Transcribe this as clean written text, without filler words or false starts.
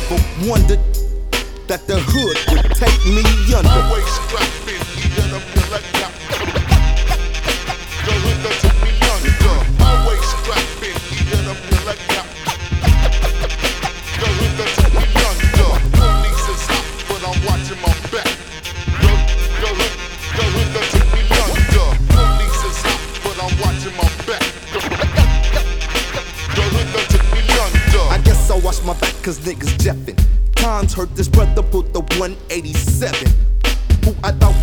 never wondered that the hood would take me under. Always strapping, even up your leg out. The hood that took me under. Always strapping, even up your leg out. The hood that took me under. Police is hot, but I'm watching my back. The hood that took me under. Police is hot, but I'm watching my back. The hood that took me under. I guess I wash my back cause niggas jeffin'. Times hurt, this brother pulled the 187. Who I thought